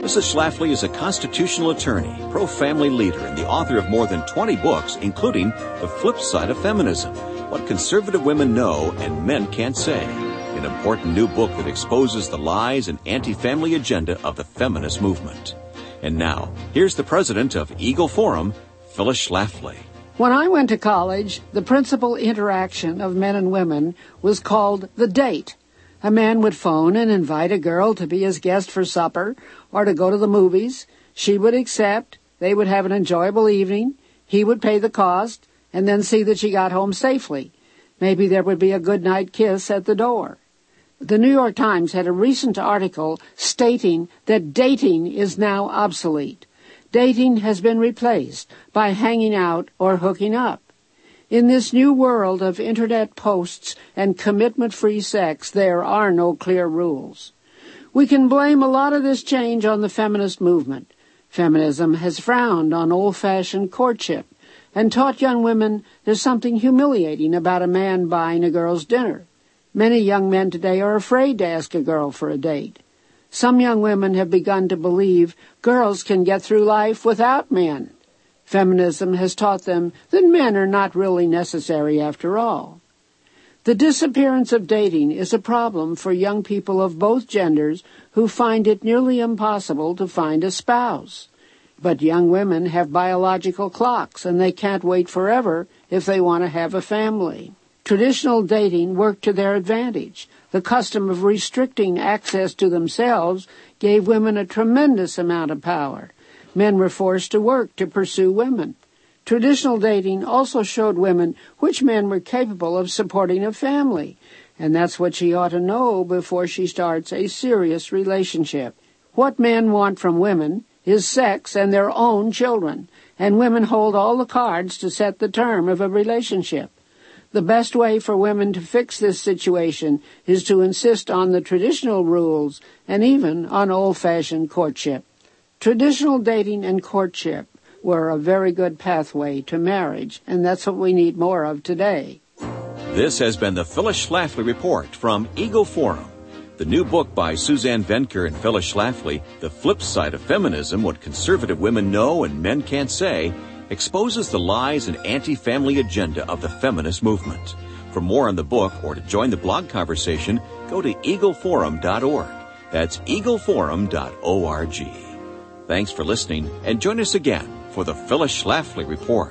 Mrs. Schlafly is a constitutional attorney, pro-family leader, and the author of more than 20 books, including The Flip Side of Feminism, What Conservative Women Know and Men Can't Say, an important new book that exposes the lies and anti-family agenda of the feminist movement. And now, here's the president of Eagle Forum, Phyllis Schlafly. When I went to college, the principal interaction of men and women was called the date. A man would phone and invite a girl to be his guest for supper or to go to the movies. She would accept. They would have an enjoyable evening. He would pay the cost and then see that she got home safely. Maybe there would be a goodnight kiss at the door. The New York Times had a recent article stating that dating is now obsolete. Dating has been replaced by hanging out or hooking up. In this new world of internet posts and commitment-free sex, there are no clear rules. We can blame a lot of this change on the feminist movement. Feminism has frowned on old-fashioned courtship and taught young women there's something humiliating about a man buying a girl's dinner. Many young men today are afraid to ask a girl for a date. Some young women have begun to believe girls can get through life without men. Feminism has taught them that men are not really necessary after all. The disappearance of dating is a problem for young people of both genders who find it nearly impossible to find a spouse. But young women have biological clocks, and they can't wait forever if they want to have a family. Traditional dating worked to their advantage. The custom of restricting access to themselves gave women a tremendous amount of power. Men were forced to work to pursue women. Traditional dating also showed women which men were capable of supporting a family, and that's what she ought to know before she starts a serious relationship. What men want from women is sex and their own children, and women hold all the cards to set the term of a relationship. The best way for women to fix this situation is to insist on the traditional rules and even on old-fashioned courtship. Traditional dating and courtship were a very good pathway to marriage, and that's what we need more of today. This has been the Phyllis Schlafly Report from Eagle Forum. The new book by Suzanne Venker and Phyllis Schlafly, The Flip Side of Feminism, What Conservative Women Know and Men Can't Say, exposes the lies and anti-family agenda of the feminist movement. For more on the book or to join the blog conversation, go to eagleforum.org. That's eagleforum.org. Thanks for listening, and join us again for the Phyllis Schlafly Report.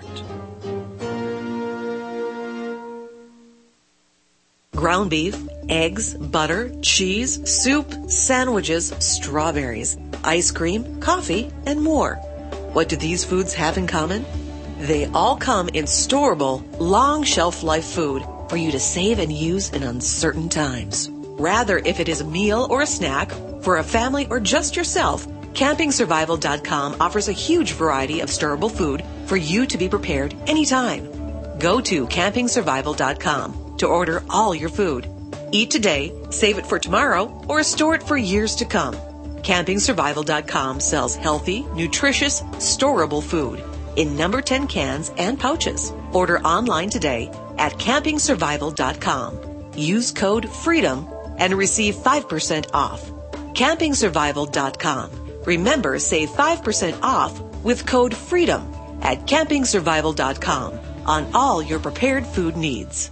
Ground beef, eggs, butter, cheese, soup, sandwiches, strawberries, ice cream, coffee, and more. What do these foods have in common? They all come in storable, long shelf life food for you to save and use in uncertain times. Rather, if it is a meal or a snack, for a family or just yourself, CampingSurvival.com offers a huge variety of storable food for you to be prepared anytime. Go to CampingSurvival.com to order all your food. Eat today, save it for tomorrow, or store it for years to come. CampingSurvival.com sells healthy, nutritious, storable food in number 10 cans and pouches. Order online today at CampingSurvival.com. Use code FREEDOM and receive 5% off. CampingSurvival.com. Remember, save 5% off with code FREEDOM at CampingSurvival.com on all your prepared food needs.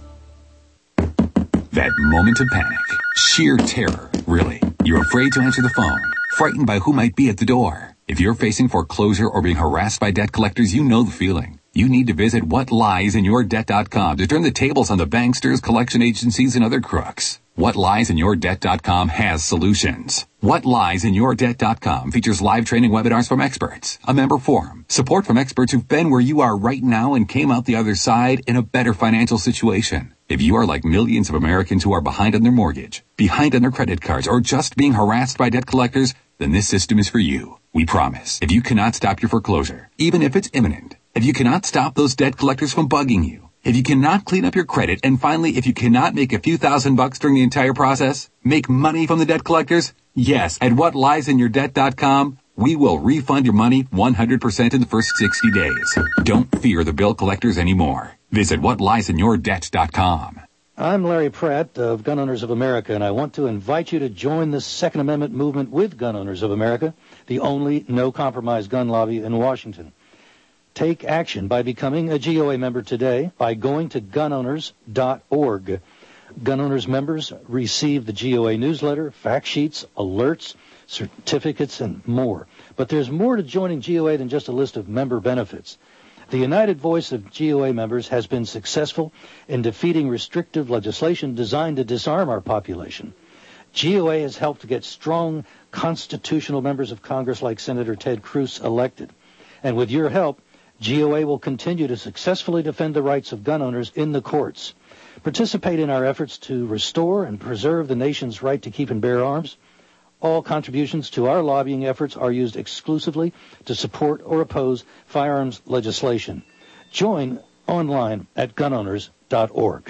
That moment of panic, sheer terror, really. You're afraid to answer the phone, frightened by who might be at the door. If you're facing foreclosure or being harassed by debt collectors, you know the feeling. You need to visit whatliesinyourdebt.com to turn the tables on the banksters, collection agencies, and other crooks. WhatLiesInYourDebt.com has solutions. WhatLiesInYourDebt.com features live training webinars from experts, a member forum, support from experts who've been where you are right now and came out the other side in a better financial situation. If you are like millions of Americans who are behind on their mortgage, behind on their credit cards, or just being harassed by debt collectors, then this system is for you. We promise. If you cannot stop your foreclosure, even if it's imminent, if you cannot stop those debt collectors from bugging you, if you cannot clean up your credit, and finally, if you cannot make a few $1,000s during the entire process, make money from the debt collectors, yes, at WhatLiesInYourDebt.com, we will refund your money 100% in the first 60 days. Don't fear the bill collectors anymore. Visit WhatLiesInYourDebt.com. I'm Larry Pratt of Gun Owners of America, and I want to invite you to join the Second Amendment movement with Gun Owners of America, the only no-compromise gun lobby in Washington. Take action by becoming a GOA member today by going to gunowners.org. Gun Owners members receive the GOA newsletter, fact sheets, alerts, certificates, and more. But there's more to joining GOA than just a list of member benefits. The united voice of GOA members has been successful in defeating restrictive legislation designed to disarm our population. GOA has helped to get strong constitutional members of Congress like Senator Ted Cruz elected. And with your help, GOA will continue to successfully defend the rights of gun owners in the courts. Participate in our efforts to restore and preserve the nation's right to keep and bear arms. All contributions to our lobbying efforts are used exclusively to support or oppose firearms legislation. Join online at gunowners.org.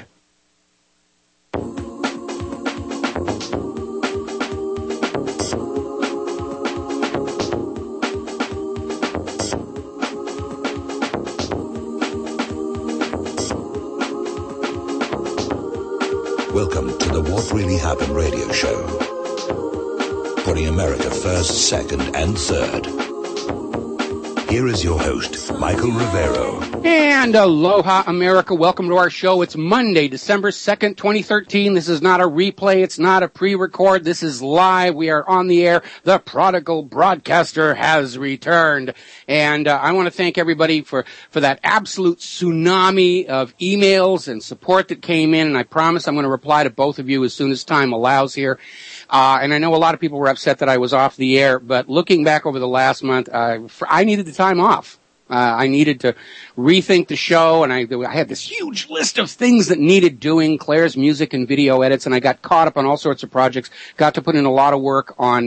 Welcome to the What Really Happened radio show. Putting America first, second, and third. Here is your host, Michael Rivero. And aloha, America. Welcome to our show. It's Monday, December 2nd, 2013. This is not a replay. It's not a pre-record. This is live. We are on the air. The prodigal broadcaster has returned. And I want to thank everybody for that absolute tsunami of emails and support that came in. And I promise I'm going to reply to both of you as soon as time allows here. And I know a lot of people were upset that I was off the air, but looking back over the last month, I needed the time off. I needed to rethink the show, and I had this huge list of things that needed doing, Claire's music and video edits, and I got caught up on all sorts of projects, got to put in a lot of work on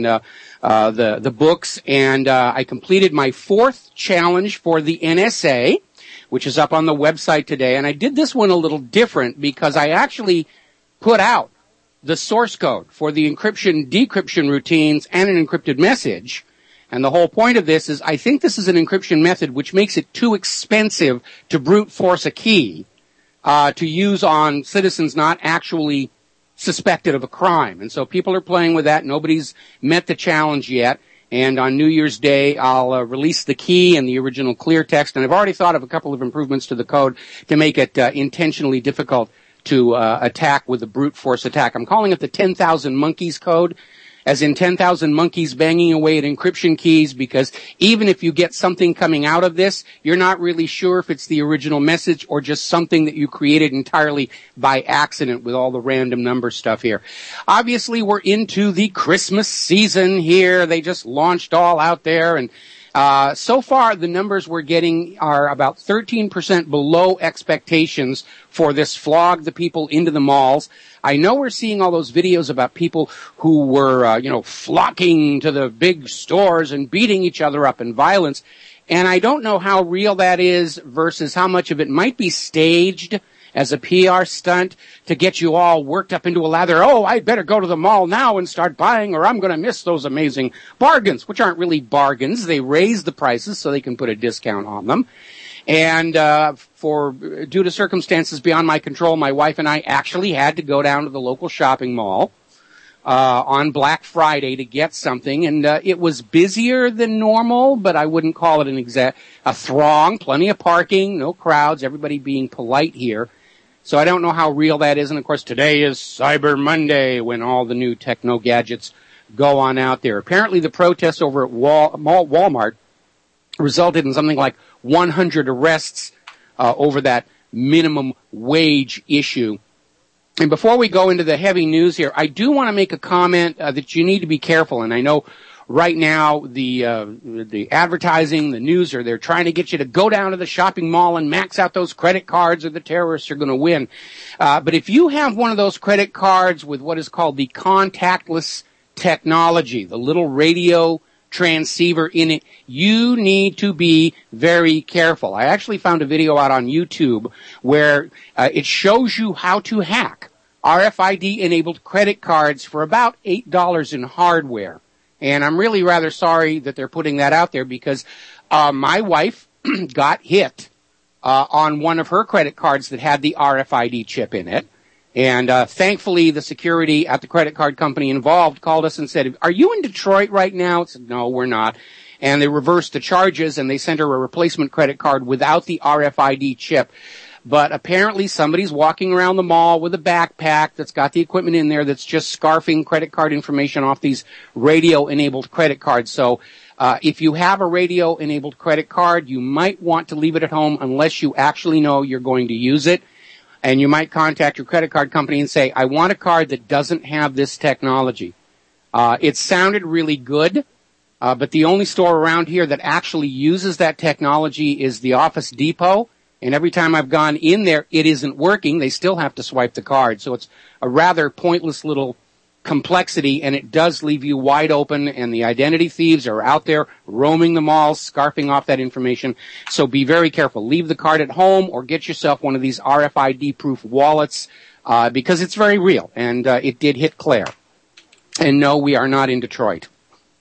the books, and I completed my 4th challenge for the NSA, which is up on the website today, and I did this one a little different because I actually put out the source code for the encryption, decryption routines, and an encrypted message. And the whole point of this is I think this is an encryption method which makes it too expensive to brute force a key to use on citizens not actually suspected of a crime. And so people are playing with that. Nobody's met the challenge yet. And on New Year's Day, I'll release the key and the original clear text. And I've already thought of a couple of improvements to the code to make it intentionally difficult to attack with a brute force attack. I'm calling it the 10,000 monkeys code, as in 10,000 monkeys banging away at encryption keys, because even if you get something coming out of this, you're not really sure if it's the original message or just something that you created entirely by accident with all the random number stuff here. Obviously, we're into the Christmas season here. They just launched all out there, and so far, the numbers we're getting are about 13% below expectations for this flog the people into the malls. I know we're seeing all those videos about people who were, flocking to the big stores and beating each other up in violence. And I don't know how real that is versus how much of it might be staged as a PR stunt to get you all worked up into a lather. Oh, I better go to the mall now and start buying or I'm going to miss those amazing bargains, which aren't really bargains. They raise the prices so they can put a discount on them. And due to circumstances beyond my control, my wife and I actually had to go down to the local shopping mall on Black Friday to get something, and it was busier than normal, but I wouldn't call it a throng, plenty of parking, no crowds, everybody being polite here. So I don't know how real that is. And, of course, today is Cyber Monday when all the new techno gadgets go on out there. Apparently the protests over at Walmart resulted in something like 100 arrests over that minimum wage issue. And before we go into the heavy news here, I do want to make a comment that you need to be careful. And I know right now the advertising, the news, they're trying to get you to go down to the shopping mall and max out those credit cards or the terrorists are going to win. But if you have one of those credit cards with what is called the contactless technology, the little radio transceiver in it, you need to be very careful. I actually found a video out on YouTube where it shows you how to hack RFID-enabled credit cards for about $8 in hardware. And I'm really rather sorry that they're putting that out there because my wife got hit on one of her credit cards that had the RFID chip in it. And thankfully, the security at the credit card company involved called us and said, "Are you in Detroit right now?" I said, "No, we're not." And they reversed the charges, and they sent her a replacement credit card without the RFID chip. But apparently somebody's walking around the mall with a backpack that's got the equipment in there that's just scarfing credit card information off these radio-enabled credit cards. So if you have a radio-enabled credit card, you might want to leave it at home unless you actually know you're going to use it. And you might contact your credit card company and say, "I want a card that doesn't have this technology." It sounded really good. But the only store around here that actually uses that technology is the Office Depot. And every time I've gone in there, it isn't working. They still have to swipe the card. So it's a rather pointless little complexity, and it does leave you wide open, and the identity thieves are out there roaming the malls, scarfing off that information. So be very careful. Leave the card at home or get yourself one of these RFID-proof wallets because it's very real, and it did hit Claire. And no, we are not in Detroit.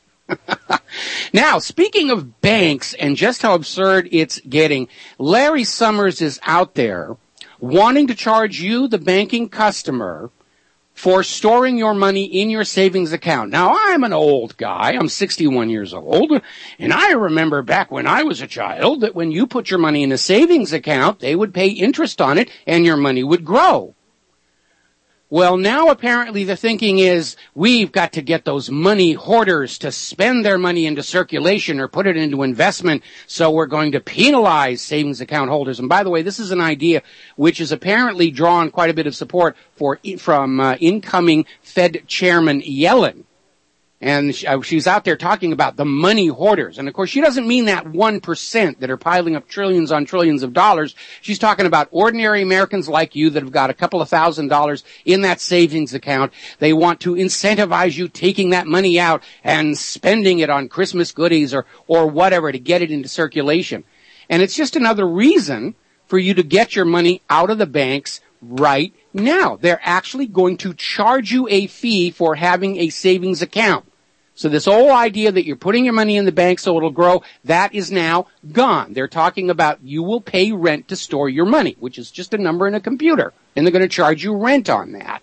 Now, speaking of banks and just how absurd it's getting, Larry Summers is out there wanting to charge you, the banking customer, for storing your money in your savings account. Now, I'm an old guy. I'm 61 years old. And I remember back when I was a child that when you put your money in a savings account, they would pay interest on it and your money would grow. Well, now apparently the thinking is we've got to get those money hoarders to spend their money into circulation or put it into investment, so we're going to penalize savings account holders. And by the way, this is an idea which has apparently drawn quite a bit of support from incoming Fed Chairman Yellen. And she's out there talking about the money hoarders. And of course, she doesn't mean that 1% that are piling up trillions on trillions of dollars. She's talking about ordinary Americans like you that have got a couple of $1,000s in that savings account. They want to incentivize you taking that money out and spending it on Christmas goodies or whatever to get it into circulation. And it's just another reason for you to get your money out of the banks right now. They're actually going to charge you a fee for having a savings account. So this whole idea that you're putting your money in the bank so it'll grow, that is now gone. They're talking about you will pay rent to store your money, which is just a number in a computer. And they're going to charge you rent on that.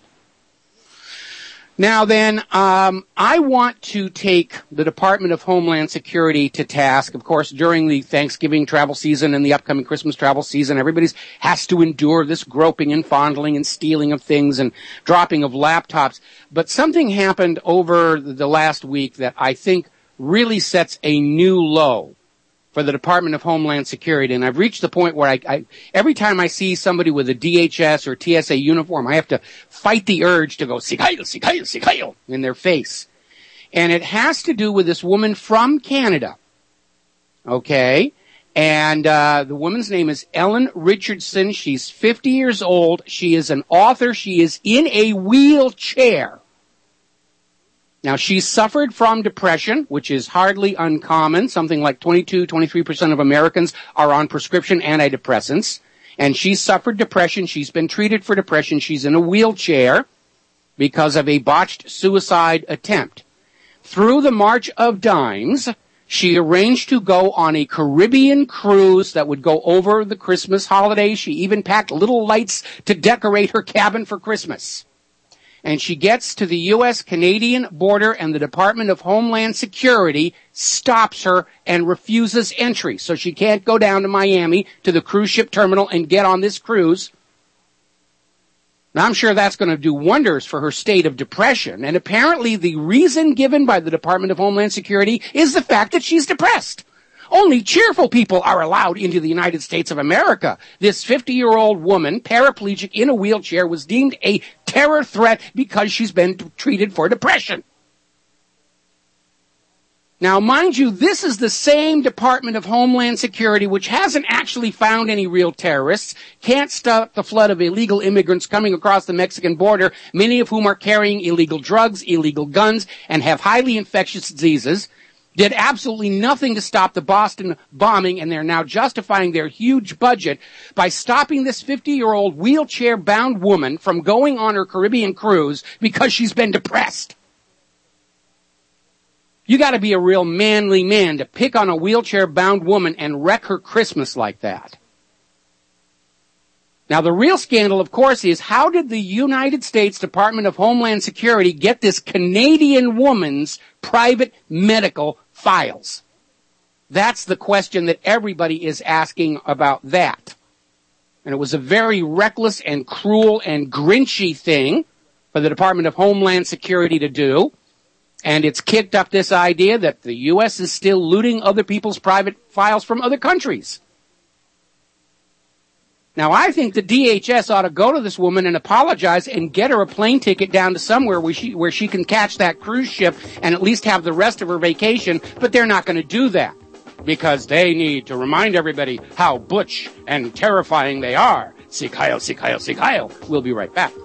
Now then, I want to take the Department of Homeland Security to task. Of course, during the Thanksgiving travel season and the upcoming Christmas travel season, everybody has to endure this groping and fondling and stealing of things and dropping of laptops. But something happened over the last week that I think really sets a new low for the Department of Homeland Security. And I've reached the point where I every time I see somebody with a DHS or TSA uniform, I have to fight the urge to go, "Sicayo, Sicayo, Sicayo," in their face. And it has to do with this woman from Canada. Okay? And the woman's name is Ellen Richardson. She's 50 years old. She is an author. She is in a wheelchair. Now, she suffered from depression, which is hardly uncommon. Something like 23% of Americans are on prescription antidepressants. And she suffered depression. She's been treated for depression. She's in a wheelchair because of a botched suicide attempt. Through the March of Dimes, she arranged to go on a Caribbean cruise that would go over the Christmas holiday. She even packed little lights to decorate her cabin for Christmas. And she gets to the U.S.-Canadian border, and the Department of Homeland Security stops her and refuses entry. So she can't go down to Miami to the cruise ship terminal and get on this cruise. Now, I'm sure that's going to do wonders for her state of depression. And apparently the reason given by the Department of Homeland Security is the fact that she's depressed. Only cheerful people are allowed into the United States of America. This 50-year-old woman, paraplegic in a wheelchair, was deemed a terror threat because she's been treated for depression. Now, mind you, this is the same Department of Homeland Security which hasn't actually found any real terrorists, can't stop the flood of illegal immigrants coming across the Mexican border, many of whom are carrying illegal drugs, illegal guns, and have highly infectious diseases. Did absolutely nothing to stop the Boston bombing, and they're now justifying their huge budget by stopping this 50-year-old wheelchair-bound woman from going on her Caribbean cruise because she's been depressed. You gotta be a real manly man to pick on a wheelchair-bound woman and wreck her Christmas like that. Now, the real scandal, of course, is how did the United States Department of Homeland Security get this Canadian woman's private medical files? That's the question that everybody is asking about that. And it was a very reckless and cruel and grinchy thing for the Department of Homeland Security to do. And it's kicked up this idea that the U.S. is still looting other people's private files from other countries. Now, I think the DHS ought to go to this woman and apologize and get her a plane ticket down to somewhere where she can catch that cruise ship and at least have the rest of her vacation, but they're not going to do that because they need to remind everybody how butch and terrifying they are. Sieg Heil, Sieg Heil, Sieg Heil. We'll be right back.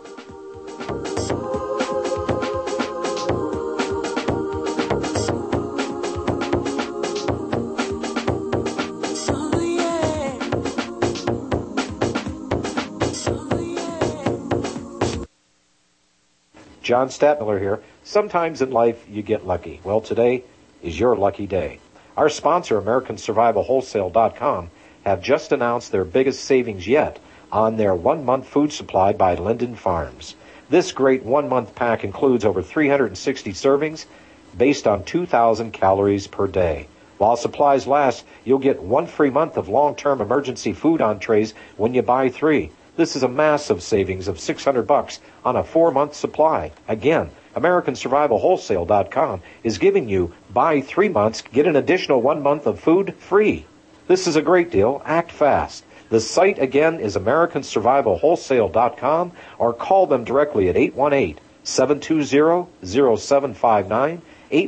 John Stadtmiller here. Sometimes in life you get lucky. Well, today is your lucky day. Our sponsor, AmericanSurvivalWholesale.com, have just announced their biggest savings yet on their 1-month food supply by Linden Farms. This great 1-month pack includes over 360 servings based on 2,000 calories per day. While supplies last, you'll get 1 free month of long-term emergency food entrees when you buy 3. This is a massive savings of $600 on a 4-month supply. Again, AmericanSurvivalWholesale.com is giving you buy 3 months, get an additional 1 month of food free. This is a great deal. Act fast. The site again is AmericanSurvivalWholesale.com or call them directly at 818-720-0759,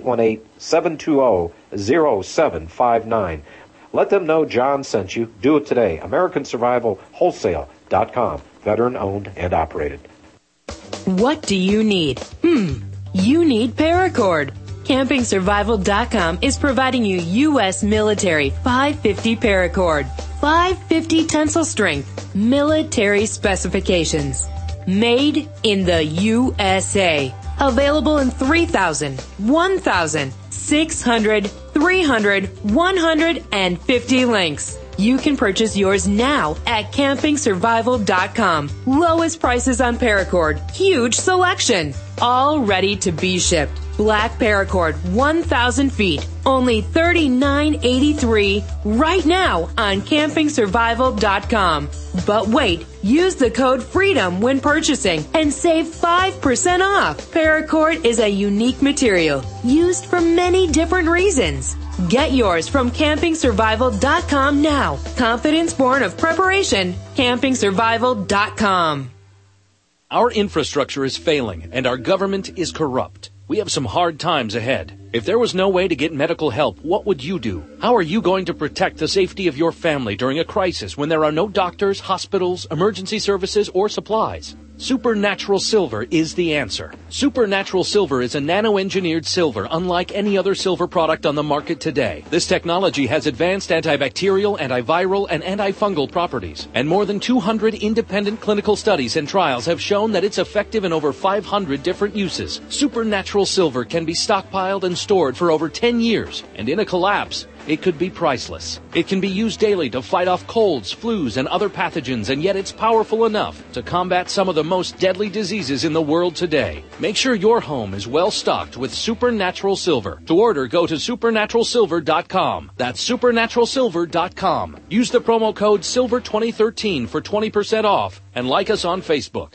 818-720-0759. Let them know John sent you. Do it today. AmericanSurvivalWholesale.com. Veteran owned and operated. What do you need? You need Paracord. CampingSurvival.com is providing you U.S. military 550 Paracord. 550 tensile strength. Military specifications. Made in the USA. Available in 3,000, 1,000, 600, 300, 150 links. You can purchase yours now at CampingSurvival.com. Lowest prices on Paracord. Huge selection. All ready to be shipped. Black Paracord, 1,000 feet. Only $39.83 right now on CampingSurvival.com. But wait, use the code FREEDOM when purchasing and save 5% off. Paracord is a unique material used for many different reasons. Get yours from CampingSurvival.com now. Confidence born of preparation. CampingSurvival.com. Our infrastructure is failing and our government is corrupt. We have some hard times ahead. If there was no way to get medical help, what would you do? How are you going to protect the safety of your family during a crisis when there are no doctors, hospitals, emergency services, or supplies? Supernatural Silver is the answer. Supernatural Silver is a nano-engineered silver unlike any other silver product on the market today. This technology has advanced antibacterial, antiviral, and antifungal properties, and more than 200 independent clinical studies and trials have shown that it's effective in over 500 different uses. Supernatural Silver can be stockpiled and stored for over 10 years, and in a collapse, it could be priceless. It can be used daily to fight off colds, flus, and other pathogens, and yet it's powerful enough to combat some of the most deadly diseases in the world today. Make sure your home is well stocked with Supernatural Silver. To order, go to supernaturalsilver.com. That's supernaturalsilver.com. Use the promo code SILVER2013 for 20% off, and like us on Facebook.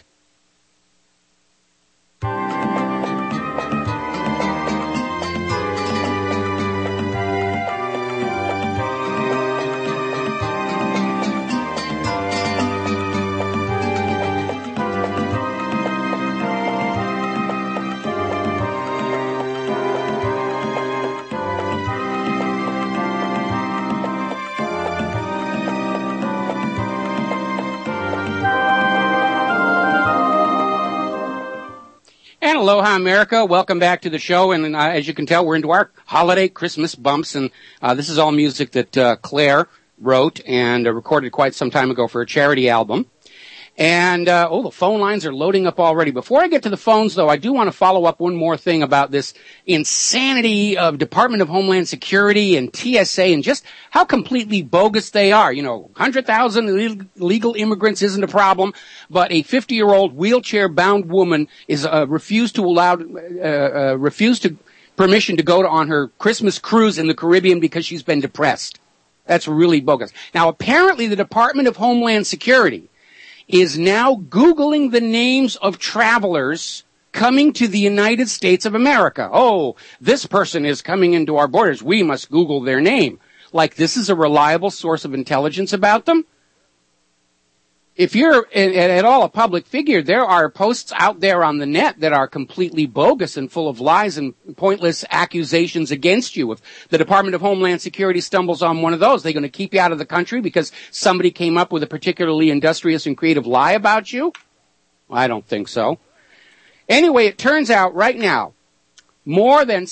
And aloha, America. Welcome back to the show. And as you can tell, we're into our holiday Christmas bumps. And this is all music that Claire wrote and recorded quite some time ago for a charity album. And, the phone lines are loading up already. Before I get to the phones, though, I do want to follow up one more thing about this insanity of Department of Homeland Security and TSA and just how completely bogus they are. 100,000 illegal immigrants isn't a problem, but a 50-year-old wheelchair-bound woman is refused permission to go on her Christmas cruise in the Caribbean because she's been depressed. That's really bogus. Now, apparently the Department of Homeland Security is now Googling the names of travelers coming to the United States of America. Oh, this person is coming into our borders. We must Google their name. Like this is a reliable source of intelligence about them? If you're at all a public figure, there are posts out there on the net that are completely bogus and full of lies and pointless accusations against you. If the Department of Homeland Security stumbles on one of those, they're going to keep you out of the country because somebody came up with a particularly industrious and creative lie about you? I don't think so. Anyway, it turns out right now, more than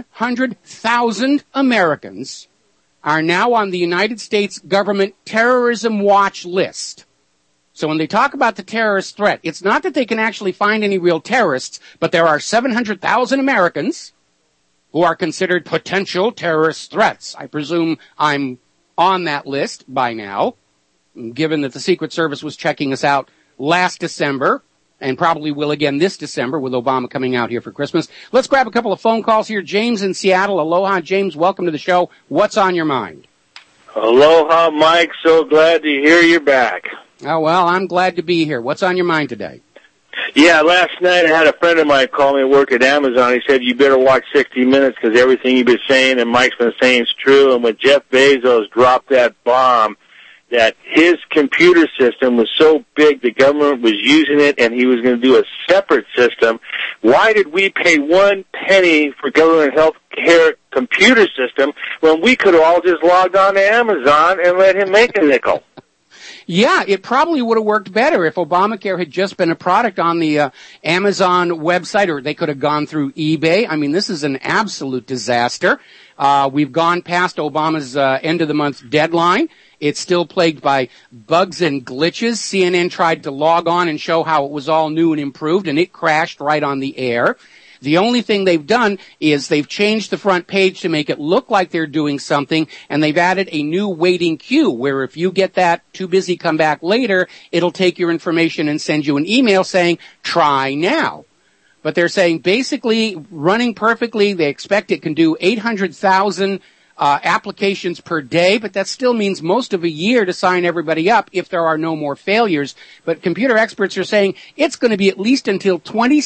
700,000 Americans are now on the United States government terrorism watch list. So when they talk about the terrorist threat, it's not that they can actually find any real terrorists, but there are 700,000 Americans who are considered potential terrorist threats. I presume I'm on that list by now, given that the Secret Service was checking us out last December and probably will again this December with Obama coming out here for Christmas. Let's grab a couple of phone calls here. James in Seattle. Aloha, James. Welcome to the show. What's on your mind? Aloha, Mike. So glad to hear you're back. Oh, well, I'm glad to be here. What's on your mind today? Yeah, last night I had a friend of mine call me at work at Amazon. He said, you better watch 60 Minutes because everything you've been saying and Mike's been saying is true. And when Jeff Bezos dropped that bomb, that his computer system was so big the government was using it and he was going to do a separate system, why did we pay 1 penny for government health care computer system when we could have all just logged on to Amazon and let him make a nickel? Yeah, it probably would have worked better if Obamacare had just been a product on the Amazon website, or they could have gone through eBay. I mean, this is an absolute disaster. We've gone past Obama's end of the month deadline. It's still plagued by bugs and glitches. CNN tried to log on and show how it was all new and improved, and it crashed right on the air. The only thing they've done is they've changed the front page to make it look like they're doing something, and they've added a new waiting queue where if you get that too busy, come back later, it'll take your information and send you an email saying, try now. But they're saying basically running perfectly, they expect it can do 800,000 applications per day, but that still means most of a year to sign everybody up if there are no more failures. But computer experts are saying it's going to be at least until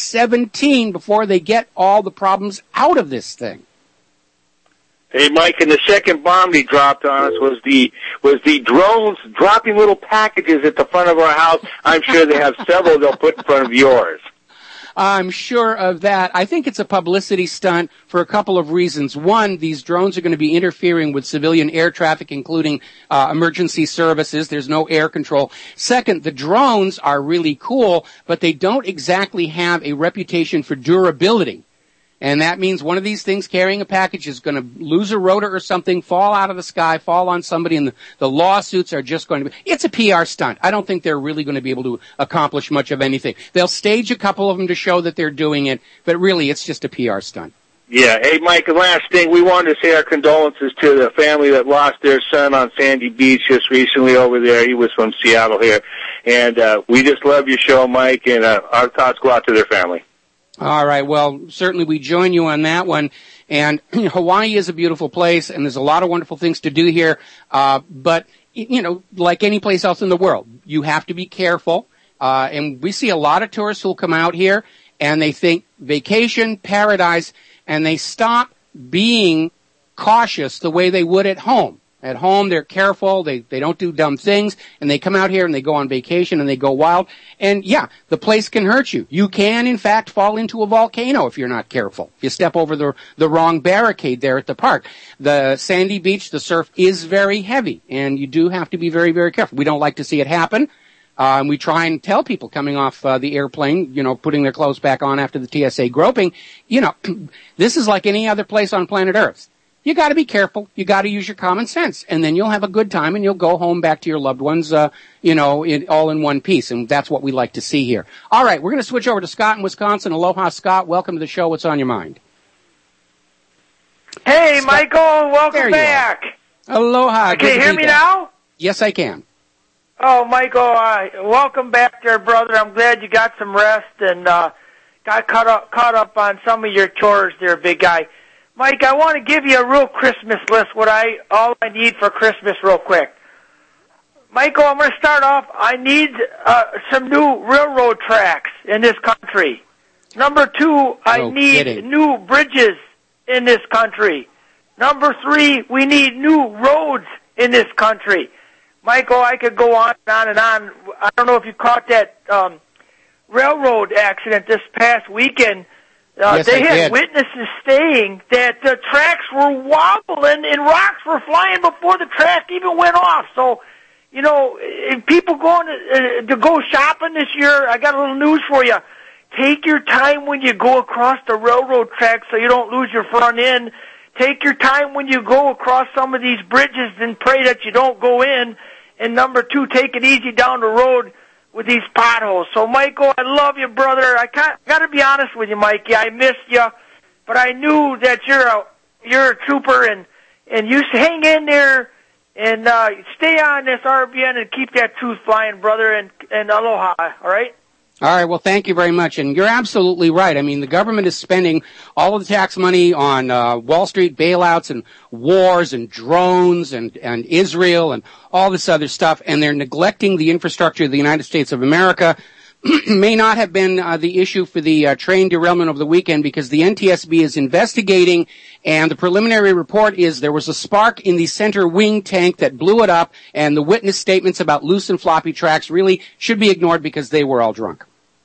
2017 before they get all the problems out of this thing. Hey, Mike, and the second bomb he dropped on us was the drones dropping little packages at the front of our house. I'm sure they have several they'll put in front of yours. I'm sure of that. I think it's a publicity stunt for a couple of reasons. One, these drones are going to be interfering with civilian air traffic, including emergency services. There's no air control. Second, the drones are really cool, but they don't exactly have a reputation for durability. And that means one of these things carrying a package is going to lose a rotor or something, fall out of the sky, fall on somebody, and the lawsuits are just going to be... It's a PR stunt. I don't think they're really going to be able to accomplish much of anything. They'll stage a couple of them to show that they're doing it, but really it's just a PR stunt. Yeah. Hey, Mike, the last thing, we wanted to say our condolences to the family that lost their son on Sandy Beach just recently over there. He was from Seattle here. And we just love your show, Mike, and our thoughts go out to their family. All right. Well, certainly we join you on that one. And Hawaii is a beautiful place, and there's a lot of wonderful things to do here. But, you know, like any place else in the world, you have to be careful. And we see a lot of tourists who'll come out here, and they think vacation, paradise, and they stop being cautious the way they would at home. At home, they're careful, they don't do dumb things, and they come out here and they go on vacation and they go wild. And yeah, the place can hurt you. You can, in fact, fall into a volcano if you're not careful. If you step over the wrong barricade there at the park. The Sandy Beach, the surf is very heavy, and you do have to be very, very careful. We don't like to see it happen. And we try and tell people coming off the airplane, you know, putting their clothes back on after the TSA groping, you know, this is like any other place on planet Earth. you got to be careful. You got to use your common sense, and then you'll have a good time, and you'll go home back to your loved ones, all in one piece, and that's what we like to see here. All right, we're going to switch over to Scott in Wisconsin. Aloha, Scott. Welcome to the show. What's on your mind? Hey, Scott. Michael, welcome back. Aloha. Can you hear me now? Yes, I can. Oh, Michael, welcome back there, brother. I'm glad you got some rest and got caught up on some of your chores there, big guy. Mike, I want to give you a real Christmas list, all I need for Christmas real quick. Michael, I'm going to start off. I need some new railroad tracks in this country. Number 2, I need new bridges in this country. Number 3, we need new roads in this country. Michael, I could go on and on and on. I don't know if you caught that railroad accident this past weekend. Yes, they had did. witnesses saying that the tracks were wobbling and rocks were flying before the track even went off. So, if people going to go shopping this year, I got a little news for you. Take your time when you go across the railroad tracks so you don't lose your front end. Take your time when you go across some of these bridges and pray that you don't go in. And number 2, take it easy down the road with these potholes. So, Michael, I love you, brother. I got to be honest with you, Mikey. I missed you, but I knew that you're a trooper, and you hang in there and stay on this RBN and keep that truth flying, brother. And aloha. All right. All right, well, thank you very much. And you're absolutely right. I mean, the government is spending all of the tax money on Wall Street bailouts and wars and drones and Israel and all this other stuff, and they're neglecting the infrastructure of the United States of America. May not have been the issue for the train derailment of the weekend because the NTSB is investigating, and the preliminary report is there was a spark in the center wing tank that blew it up, and the witness statements about loose and floppy tracks really should be ignored because they were all drunk.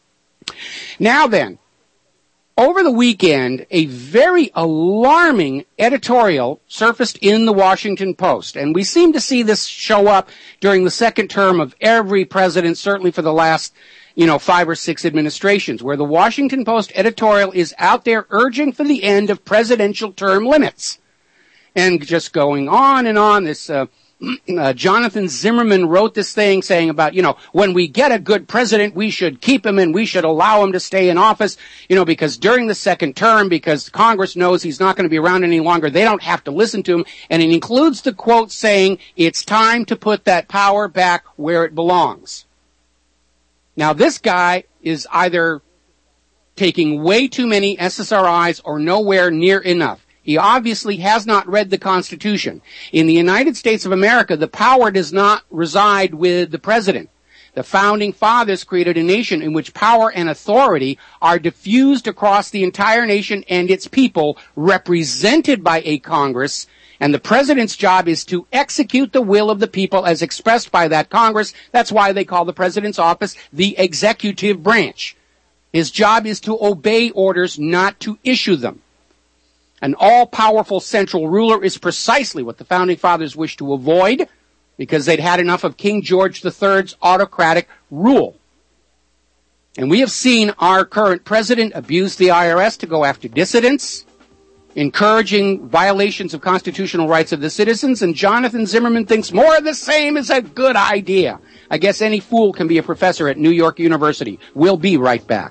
Now then, over the weekend, a very alarming editorial surfaced in the Washington Post, and we seem to see this show up during the second term of every president, certainly for the last 5 or 6 administrations, where the Washington Post editorial is out there urging for the end of presidential term limits. And just going on and on, this Jonathan Zimmerman wrote this thing saying about, when we get a good president, we should keep him and we should allow him to stay in office, because during the second term, because Congress knows he's not going to be around any longer, they don't have to listen to him. And it includes the quote saying, it's time to put that power back where it belongs. Now, this guy is either taking way too many SSRIs or nowhere near enough. He obviously has not read the Constitution. In the United States of America, the power does not reside with the president. The founding fathers created a nation in which power and authority are diffused across the entire nation and its people, represented by a Congress, and the president's job is to execute the will of the people as expressed by that Congress. That's why they call the president's office the executive branch. His job is to obey orders, not to issue them. An all-powerful central ruler is precisely what the founding fathers wished to avoid because they'd had enough of King George III's autocratic rule. And we have seen our current president abuse the IRS to go after dissidents, encouraging violations of constitutional rights of the citizens, and Jonathan Zimmerman thinks more of the same is a good idea. I guess any fool can be a professor at New York University. We'll be right back.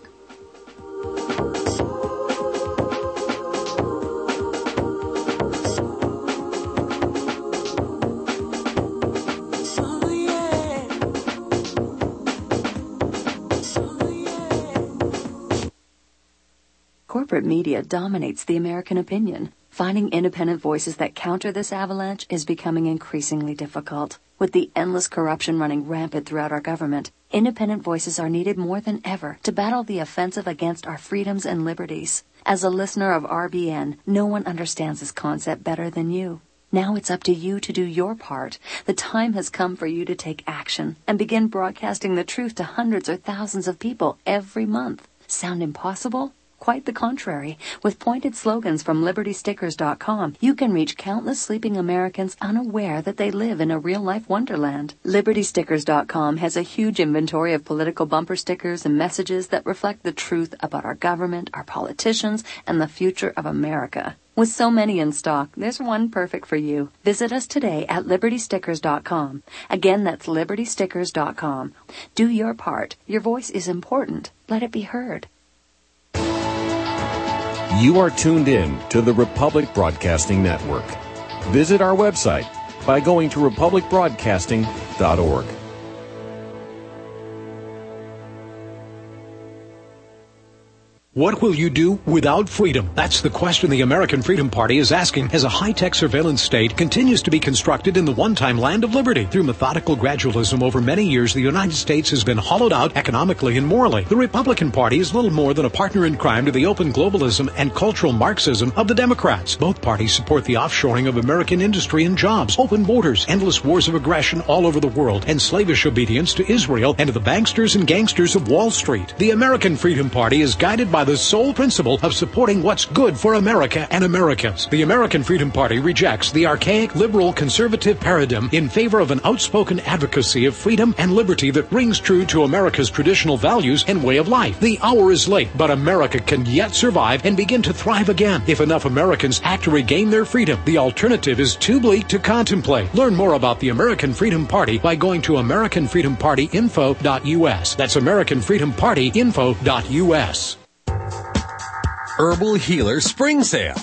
Corporate media dominates the American opinion. Finding independent voices that counter this avalanche is becoming increasingly difficult. With the endless corruption running rampant throughout our government, independent voices are needed more than ever to battle the offensive against our freedoms and liberties. As a listener of RBN, no one understands this concept better than you. Now it's up to you to do your part. The time has come for you to take action and begin broadcasting the truth to hundreds or thousands of people every month. Sound impossible? Quite the contrary. With pointed slogans from LibertyStickers.com, you can reach countless sleeping Americans unaware that they live in a real-life wonderland. LibertyStickers.com has a huge inventory of political bumper stickers and messages that reflect the truth about our government, our politicians, and the future of America. With so many in stock, there's one perfect for you. Visit us today at LibertyStickers.com. Again, that's LibertyStickers.com. Do your part. Your voice is important. Let it be heard. You are tuned in to the Republic Broadcasting Network. Visit our website by going to republicbroadcasting.org. What will you do without freedom? That's the question the American Freedom Party is asking as a high-tech surveillance state continues to be constructed in the one-time land of liberty. Through methodical gradualism over many years, the United States has been hollowed out economically and morally. The Republican Party is little more than a partner in crime to the open globalism and cultural Marxism of the Democrats. Both parties support the offshoring of American industry and jobs, open borders, endless wars of aggression all over the world, and slavish obedience to Israel and to the banksters and gangsters of Wall Street. The American Freedom Party is guided by the sole principle of supporting what's good for America and Americans. The American Freedom Party rejects the archaic liberal conservative paradigm in favor of an outspoken advocacy of freedom and liberty that rings true to America's traditional values and way of life. The hour is late, but America can yet survive and begin to thrive again if enough Americans act to regain their freedom. The alternative is too bleak to contemplate. Learn more about the American Freedom Party by going to AmericanFreedomPartyInfo.us. That's AmericanFreedomPartyInfo.us. Herbal Healer Spring Sale.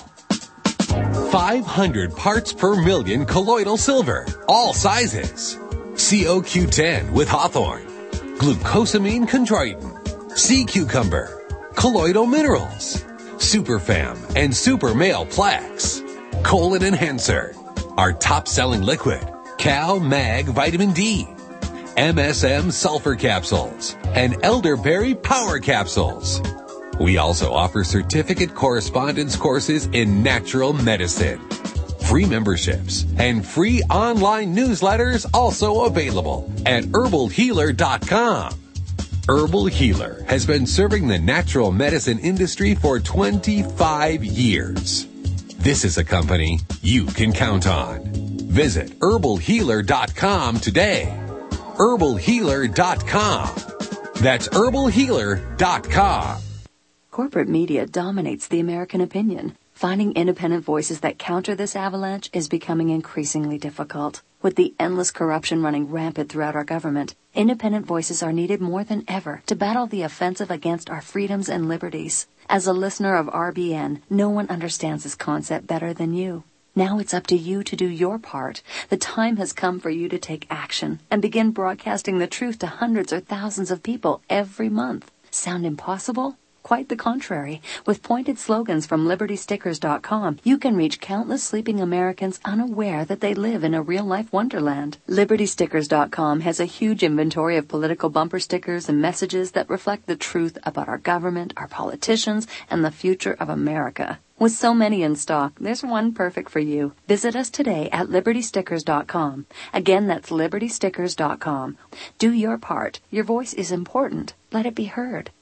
500 parts per million colloidal silver, all sizes. COQ10 with hawthorn, glucosamine chondroitin, sea cucumber, colloidal minerals, Superfam and Super Male Plaques, colon enhancer, our top-selling liquid, Cal Mag Vitamin D, MSM Sulfur Capsules, and Elderberry Power Capsules. We also offer certificate correspondence courses in natural medicine. Free memberships and free online newsletters also available at herbalhealer.com. Herbal Healer has been serving the natural medicine industry for 25 years. This is a company you can count on. Visit herbalhealer.com today. herbalhealer.com. That's herbalhealer.com. Corporate media dominates the American opinion. Finding independent voices that counter this avalanche is becoming increasingly difficult. With the endless corruption running rampant throughout our government, independent voices are needed more than ever to battle the offensive against our freedoms and liberties. As a listener of RBN, no one understands this concept better than you. Now it's up to you to do your part. The time has come for you to take action and begin broadcasting the truth to hundreds or thousands of people every month. Sound impossible? Quite the contrary. With pointed slogans from LibertyStickers.com, you can reach countless sleeping Americans unaware that they live in a real-life wonderland. LibertyStickers.com has a huge inventory of political bumper stickers and messages that reflect the truth about our government, our politicians, and the future of America. With so many in stock, there's one perfect for you. Visit us today at LibertyStickers.com. Again, that's LibertyStickers.com. Do your part. Your voice is important. Let it be heard.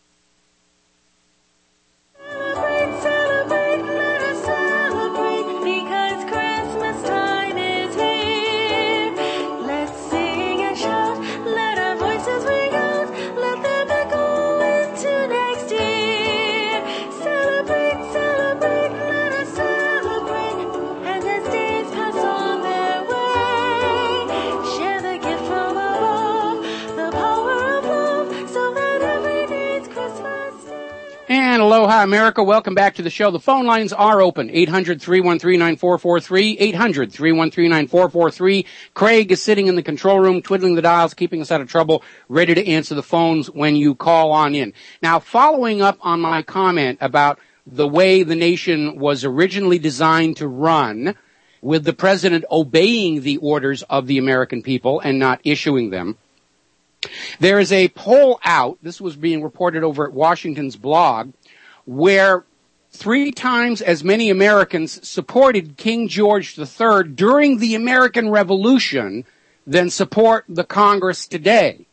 And aloha, America. Welcome back to the show. The phone lines are open. 800-313-9443. 800-313-9443. Craig is sitting in the control room, twiddling the dials, keeping us out of trouble, ready to answer the phones when you call on in. Now, following up on my comment about the way the nation was originally designed to run, with the president obeying the orders of the American people and not issuing them, there is a poll out, this was being reported over at Washington's blog, where 3 times as many Americans supported King George III during the American Revolution than support the Congress today.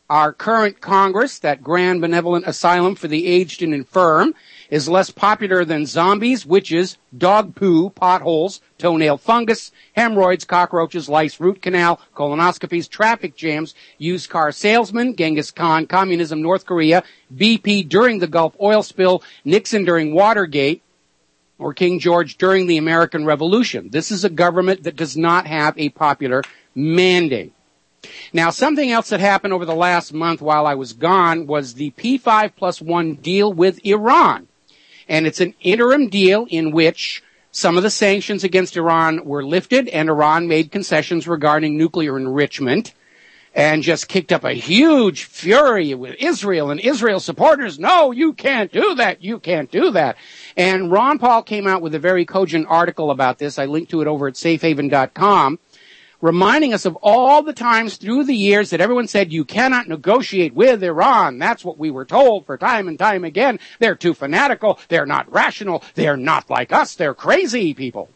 Our current Congress, that grand benevolent asylum for the aged and infirm, is less popular than zombies, witches, dog poo, potholes, toenail fungus, hemorrhoids, cockroaches, lice, root canal, colonoscopies, traffic jams, used car salesmen, Genghis Khan, communism, North Korea, BP during the Gulf oil spill, Nixon during Watergate, or King George during the American Revolution. This is a government that does not have a popular mandate. Now, something else that happened over the last month while I was gone was the P5+1 deal with Iran. And it's an interim deal in which some of the sanctions against Iran were lifted, and Iran made concessions regarding nuclear enrichment, and just kicked up a huge fury with Israel and Israel supporters. No, you can't do that. You can't do that. And Ron Paul came out with a very cogent article about this. I linked to it over at safehaven.com. Reminding us of all the times through the years that everyone said you cannot negotiate with Iran. That's what we were told for time and time again. They're too fanatical. They're not rational. They're not like us. They're crazy people.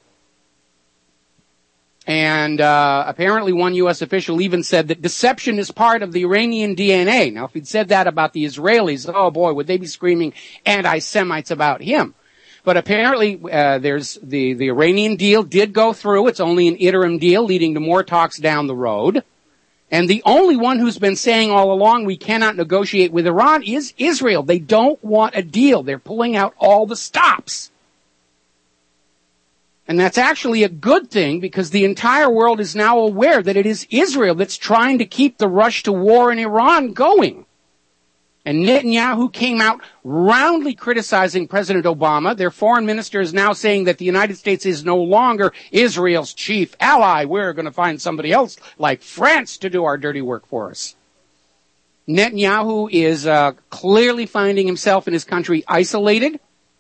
And apparently one U.S. official even said that deception is part of the Iranian DNA. Now, if he'd said that about the Israelis, oh boy, would they be screaming anti-Semites about him. But apparently, there's the Iranian deal did go through. It's only an interim deal leading to more talks down the road. And the only one who's been saying all along we cannot negotiate with Iran is Israel. They don't want a deal. They're pulling out all the stops. And that's actually a good thing because the entire world is now aware that it is Israel that's trying to keep the rush to war in Iran going. And Netanyahu came out roundly criticizing President Obama. Their foreign minister is now saying that the United States is no longer Israel's chief ally. We're going to find somebody else like France to do our dirty work for us. Netanyahu is clearly finding himself and his country isolated.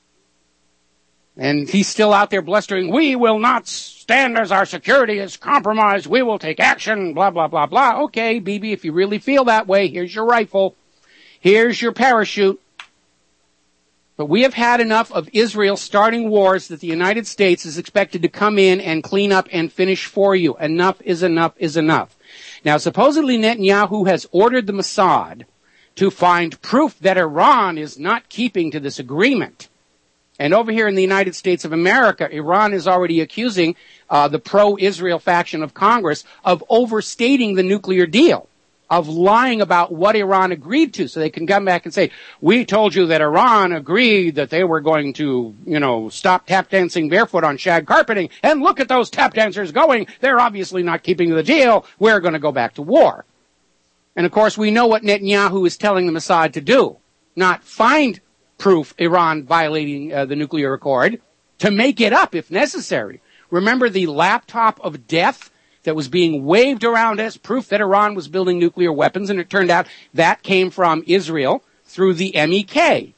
And he's still out there blustering, we will not stand as our security is compromised. We will take action, blah, blah, blah, blah. Okay, Bibi, if you really feel that way, here's your rifle. Here's your parachute. But we have had enough of Israel starting wars that the United States is expected to come in and clean up and finish for you. Enough is enough is enough. Now, supposedly Netanyahu has ordered the Mossad to find proof that Iran is not keeping to this agreement. And over here in the United States of America, Iran is already accusing the pro-Israel faction of Congress of overstating the nuclear deal, of lying about what Iran agreed to, so they can come back and say, we told you that Iran agreed that they were going to, stop tap dancing barefoot on shag carpeting, and look at those tap dancers going, they're obviously not keeping the deal, we're going to go back to war. And of course we know what Netanyahu is telling the Mossad to do, not find proof Iran violating the nuclear accord, to make it up if necessary. Remember the laptop of death that was being waved around as proof that Iran was building nuclear weapons, and it turned out that came from Israel through the MEK.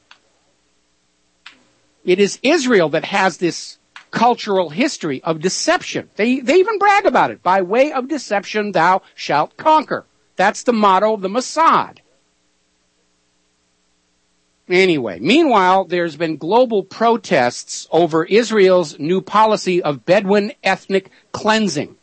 It is Israel that has this cultural history of deception. They even brag about it. By way of deception, thou shalt conquer. That's the motto of the Mossad. Anyway, meanwhile, there's been global protests over Israel's new policy of Bedouin ethnic cleansing.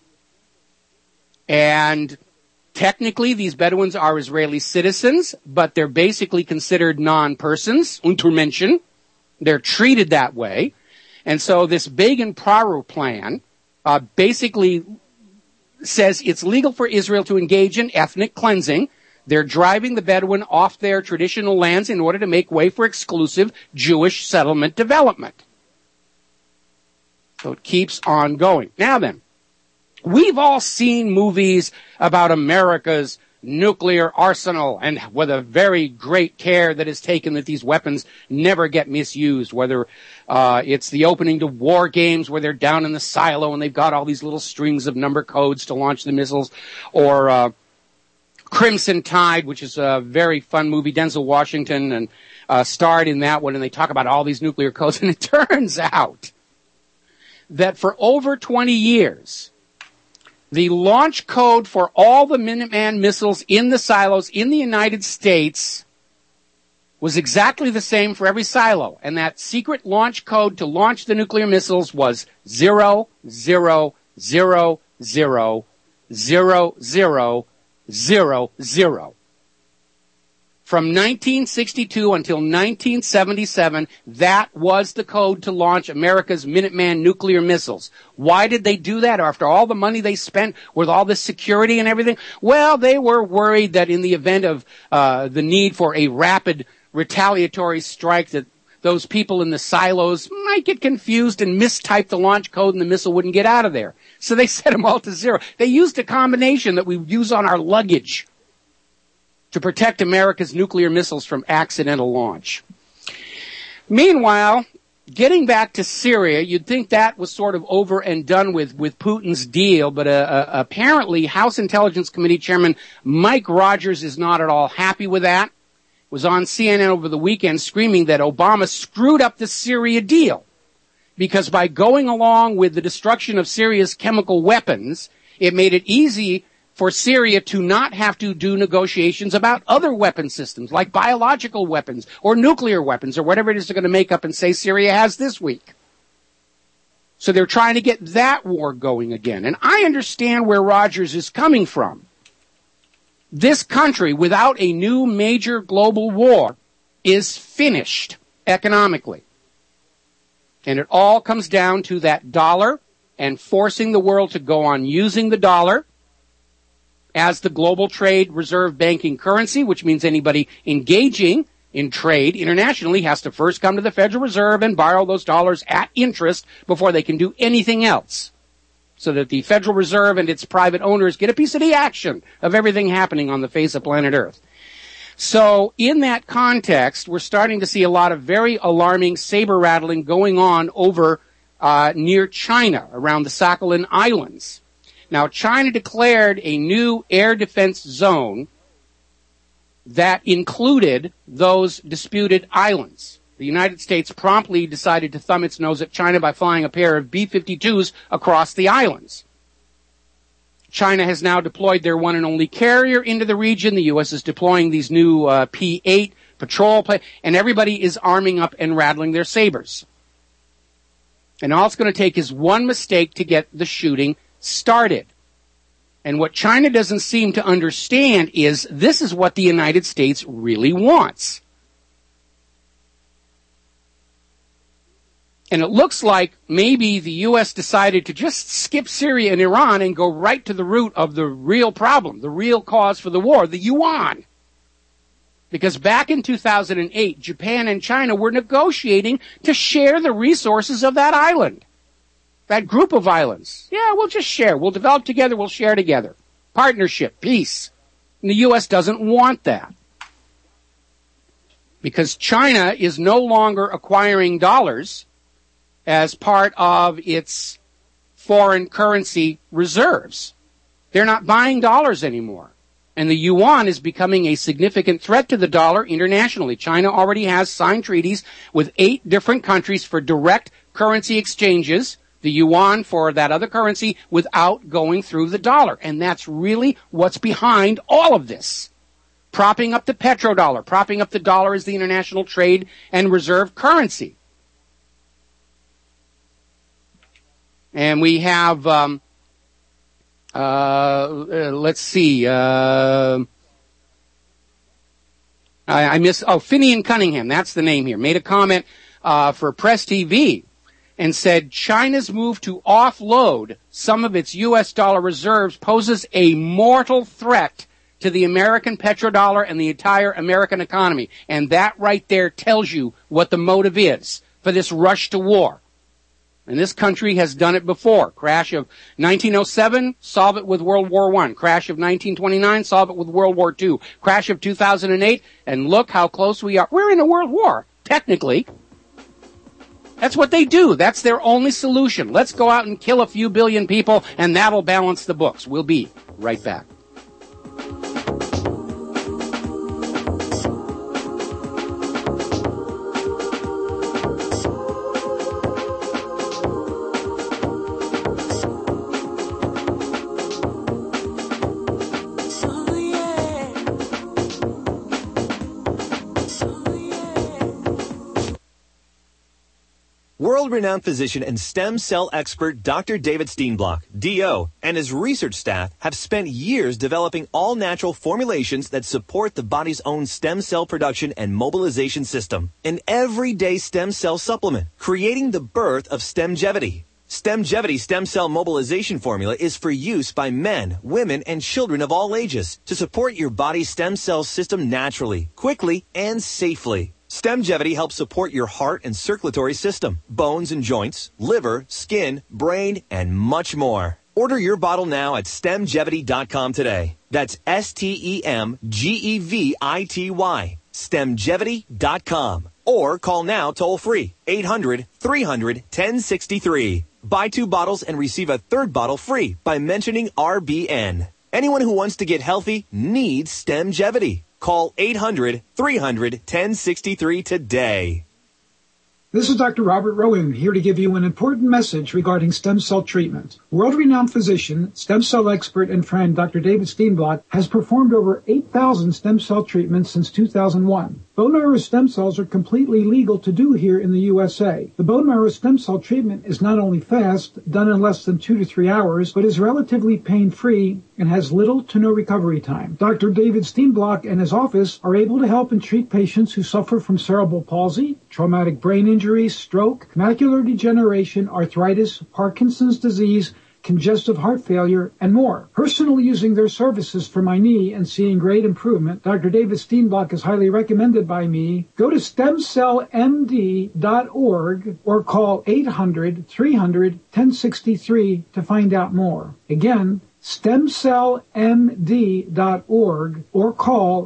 And technically, these Bedouins are Israeli citizens, but they're basically considered non-persons, Untermenschen. They're treated that way. And so this Begin Praru plan basically says it's legal for Israel to engage in ethnic cleansing. They're driving the Bedouin off their traditional lands in order to make way for exclusive Jewish settlement development. So it keeps on going. Now then, we've all seen movies about America's nuclear arsenal and with a very great care that is taken that these weapons never get misused, whether it's the opening to War Games where they're down in the silo and they've got all these little strings of number codes to launch the missiles, or Crimson Tide, which is a very fun movie. Denzel Washington and starred in that one, and they talk about all these nuclear codes, and it turns out that for over 20 years, the launch code for all the Minuteman missiles in the silos in the United States was exactly the same for every silo. And that secret launch code to launch the nuclear missiles was 00000000. From 1962 until 1977, that was the code to launch America's Minuteman nuclear missiles. Why did they do that after all the money they spent with all this security and everything? Well, they were worried that in the event of the need for a rapid retaliatory strike, that those people in the silos might get confused and mistype the launch code and the missile wouldn't get out of there. So they set them all to zero. They used a combination that we use on our luggage to protect America's nuclear missiles from accidental launch. Meanwhile, getting back to Syria, you'd think that was sort of over and done with Putin's deal, but apparently House Intelligence Committee Chairman Mike Rogers is not at all happy with that. Was on CNN over the weekend screaming that Obama screwed up the Syria deal because by going along with the destruction of Syria's chemical weapons, it made it easy for Syria to not have to do negotiations about other weapon systems, like biological weapons or nuclear weapons or whatever it is they're going to make up and say Syria has this week. So they're trying to get that war going again. And I understand where Rogers is coming from. This country, without a new major global war, is finished economically. And it all comes down to that dollar and forcing the world to go on using the dollar as the global trade reserve banking currency, which means anybody engaging in trade internationally has to first come to the Federal Reserve and borrow those dollars at interest before they can do anything else. So that the Federal Reserve and its private owners get a piece of the action of everything happening on the face of planet Earth. So in that context, we're starting to see a lot of very alarming saber rattling going on over near China, around the Sakhalin Islands. Now, China declared a new air defense zone that included those disputed islands. The United States promptly decided to thumb its nose at China by flying a pair of B-52s across the islands. China has now deployed their one and only carrier into the region. The U.S. is deploying these new P-8 patrol planes, and everybody is arming up and rattling their sabers. And all it's going to take is one mistake to get the shooting started. And what China doesn't seem to understand is this is what the United States really wants. And it looks like maybe the U.S. decided to just skip Syria and Iran and go right to the root of the real problem, the real cause for the war, the yuan. Because back in 2008, Japan and China were negotiating to share the resources of that island. That group of islands. Yeah, we'll just share. We'll develop together. We'll share together. Partnership, peace. And the U.S. doesn't want that. Because China is no longer acquiring dollars as part of its foreign currency reserves. They're not buying dollars anymore. And the yuan is becoming a significant threat to the dollar internationally. China already has signed treaties with 8 different countries for direct currency exchanges, the yuan for that other currency, without going through the dollar. And that's really what's behind all of this. Propping up the petrodollar, propping up the dollar as the international trade and reserve currency. And we have, let's see, Finian Cunningham, that's the name here, made a comment for Press TV and said China's move to offload some of its U.S. dollar reserves poses a mortal threat to the American petrodollar and the entire American economy. And that right there tells you what the motive is for this rush to war. And this country has done it before. Crash of 1907, solve it with World War I. Crash of 1929, solve it with World War II. Crash of 2008, and look how close we are. We're in a world war, technically. That's what they do. That's their only solution. Let's go out and kill a few billion people, and that'll balance the books. We'll be right back. World-renowned physician and stem cell expert Dr. David Steenblock, DO, and his research staff have spent years developing all-natural formulations that support the body's own stem cell production and mobilization system. An everyday stem cell supplement, creating the birth of Stemgevity. Stemgevity stem cell mobilization formula is for use by men, women, and children of all ages to support your body's stem cell system naturally, quickly, and safely. Stemgevity helps support your heart and circulatory system, bones and joints, liver, skin, brain, and much more. Order your bottle now at stemgevity.com today. That's STEMGEVITY. Stemgevity.com. Or call now toll free, 800-300-1063. Buy 2 bottles and receive a 3rd bottle free by mentioning RBN. Anyone who wants to get healthy needs Stemgevity. Call 800-300-1063 today. This is Dr. Robert Rowan here to give you an important message regarding stem cell treatment. World-renowned physician, stem cell expert, and friend Dr. David Steenblock has performed over 8,000 stem cell treatments since 2001. Bone marrow stem cells are completely legal to do here in the USA. The bone marrow stem cell treatment is not only fast, done in less than 2 to 3 hours, but is relatively pain-free and has little to no recovery time. Dr. David Steenblock and his office are able to help and treat patients who suffer from cerebral palsy, traumatic brain injury, stroke, macular degeneration, arthritis, Parkinson's disease, congestive heart failure, and more. Personally using their services for my knee and seeing great improvement, Dr. David Steenblock is highly recommended by me. Go to stemcellmd.org or call 800-300-1063 to find out more. Again, stemcellmd.org or call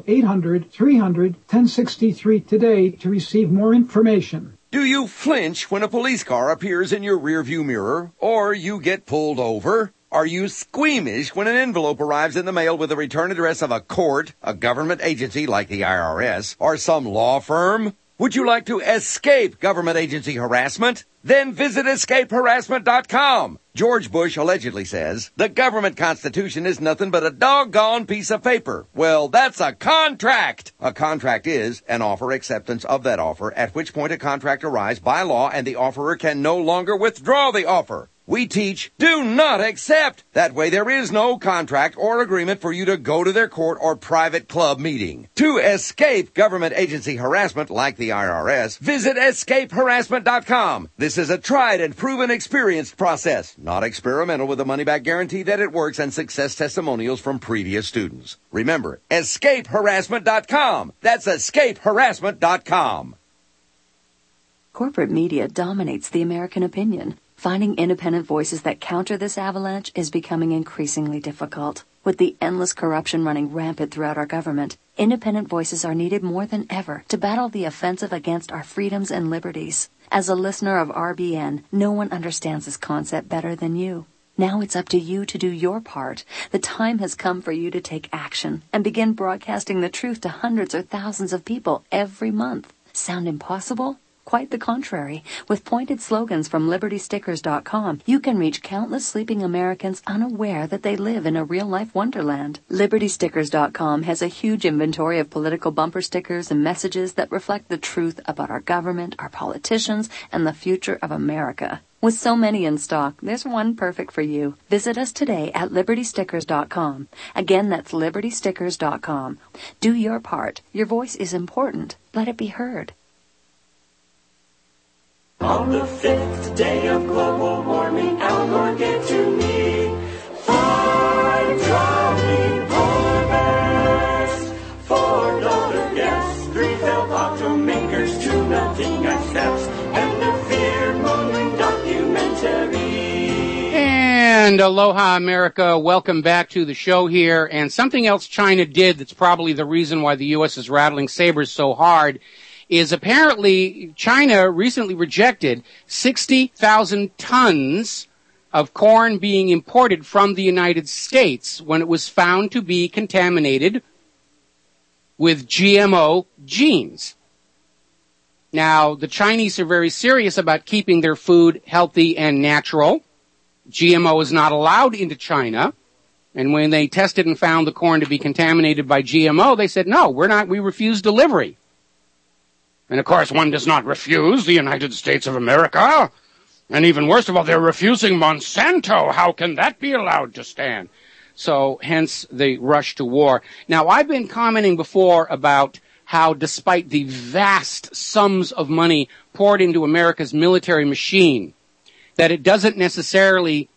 800-300-1063 today to receive more information. Do you flinch when a police car appears in your rearview mirror or you get pulled over? Are you squeamish when an envelope arrives in the mail with the return address of a court, a government agency like the IRS, or some law firm? Would you like to escape government agency harassment? Then visit escapeharassment.com. George Bush allegedly says, the government constitution is nothing but a doggone piece of paper. Well, that's a contract. A contract is an offer acceptance of that offer, at which point a contract arrives by law and the offerer can no longer withdraw the offer. We teach, do not accept. That way there is no contract or agreement for you to go to their court or private club meeting. To escape government agency harassment like the IRS, visit escapeharassment.com. This is a tried and proven experienced process, not experimental, with a money-back guarantee that it works and success testimonials from previous students. Remember, escapeharassment.com. That's escapeharassment.com. Corporate media dominates the American opinion. Finding independent voices that counter this avalanche is becoming increasingly difficult. With the endless corruption running rampant throughout our government, independent voices are needed more than ever to battle the offensive against our freedoms and liberties. As a listener of RBN, no one understands this concept better than you. Now it's up to you to do your part. The time has come for you to take action and begin broadcasting the truth to hundreds or thousands of people every month. Sound impossible? Quite the contrary. With pointed slogans from LibertyStickers.com, you can reach countless sleeping Americans unaware that they live in a real-life wonderland. LibertyStickers.com has a huge inventory of political bumper stickers and messages that reflect the truth about our government, our politicians, and the future of America. With so many in stock, there's one perfect for you. Visit us today at LibertyStickers.com. Again, that's LibertyStickers.com. Do your part. Your voice is important. Let it be heard. On the 5th day of global warming, Al Gore gave to me 5 dropping polar bears, $4 gas, 3 failed automakers, 2 melting ice caps, and a fear-mongering documentary. And aloha, America. Welcome back to the show here. And something else China did that's probably the reason why the U.S. is rattling sabers so hard is apparently China recently rejected 60,000 tons of corn being imported from the United States when it was found to be contaminated with GMO genes. Now, the Chinese are very serious about keeping their food healthy and natural. GMO is not allowed into China. And when they tested and found the corn to be contaminated by GMO, they said, no, we refuse delivery. And of course, one does not refuse the United States of America And even worse of all, they're refusing Monsanto. How can that be allowed to stand? So hence the rush to war. Now, I've been commenting before about how despite the vast sums of money poured into America's military machine, that it doesn't necessarily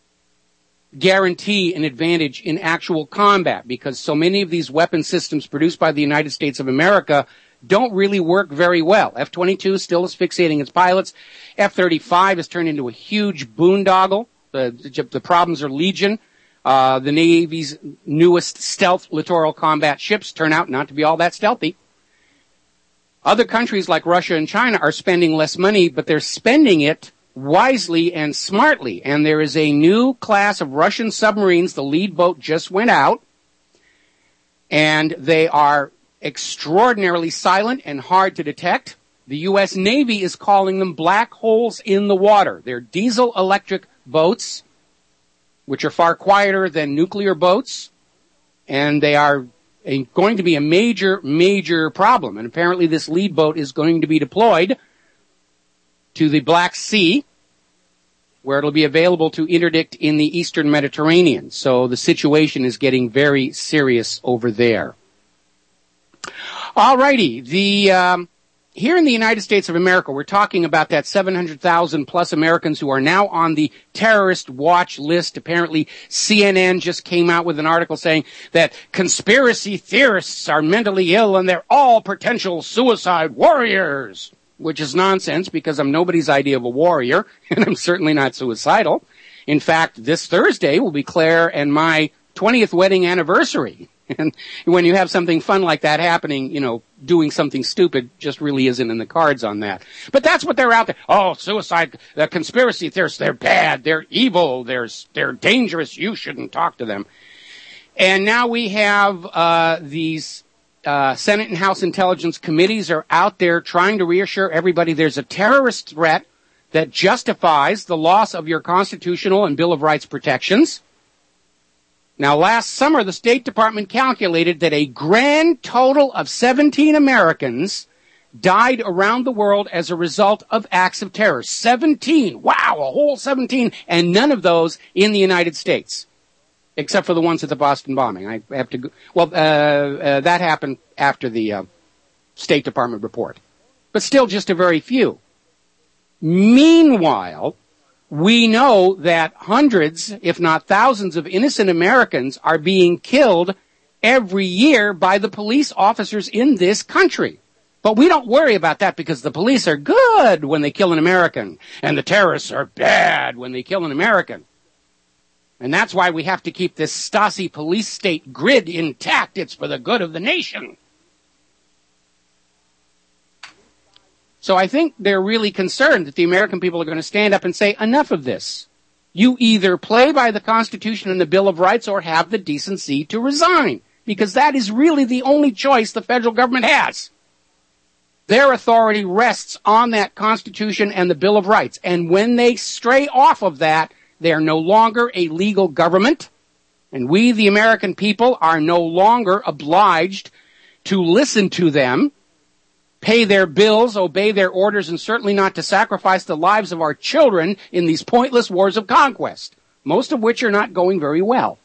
guarantee an advantage in actual combat, because so many of these weapon systems produced by the United States of America don't really work very well. F-22 still is fixating its pilots. F-35 has turned into a huge boondoggle. The problems are legion. The Navy's newest stealth littoral combat ships turn out not to be all that stealthy. Other countries like Russia and China are spending less money, but they're spending it wisely and smartly. And there is a new class of Russian submarines. The lead boat just went out. And they are extraordinarily silent and hard to detect. The U.S. Navy is calling them black holes in the water. They're diesel-electric boats, which are far quieter than nuclear boats, and they are going to be a major, major problem. And apparently this lead boat is going to be deployed to the Black Sea, where it'll be available to interdict in the Eastern Mediterranean. So the situation is getting very serious over there. Alrighty, here in the United States of America, we're talking about that 700,000 plus Americans who are now on the terrorist watch list. Apparently, CNN just came out with an article saying that conspiracy theorists are mentally ill and they're all potential suicide warriors, which is nonsense because I'm nobody's idea of a warrior, and I'm certainly not suicidal. In fact, this Thursday will be Claire and my 20th wedding anniversary. And when you have something fun like that happening, doing something stupid just really isn't in the cards on that. But that's what they're out there. Oh, suicide, the conspiracy theorists, they're bad, they're evil, they're dangerous, you shouldn't talk to them. And now we have these Senate and House Intelligence Committees are out there trying to reassure everybody there's a terrorist threat that justifies the loss of your constitutional and Bill of Rights protections. Now, last summer, the State Department calculated that a grand total of 17 Americans died around the world as a result of acts of terror. 17! Wow, a whole 17, and none of those in the United States, except for the ones at the Boston bombing. I have to that happened after the State Department report. But still just a very few. Meanwhile, we know that hundreds, if not thousands, of innocent Americans are being killed every year by the police officers in this country. But we don't worry about that because the police are good when they kill an American, and the terrorists are bad when they kill an American. And that's why we have to keep this Stasi police state grid intact. It's for the good of the nation. So I think they're really concerned that the American people are going to stand up and say, enough of this. You either play by the Constitution and the Bill of Rights or have the decency to resign, because that is really the only choice the federal government has. Their authority rests on that Constitution and the Bill of Rights. And when they stray off of that, they are no longer a legal government. And we, the American people, are no longer obliged to listen to them, pay their bills, obey their orders, and certainly not to sacrifice the lives of our children in these pointless wars of conquest, most of which are not going very well.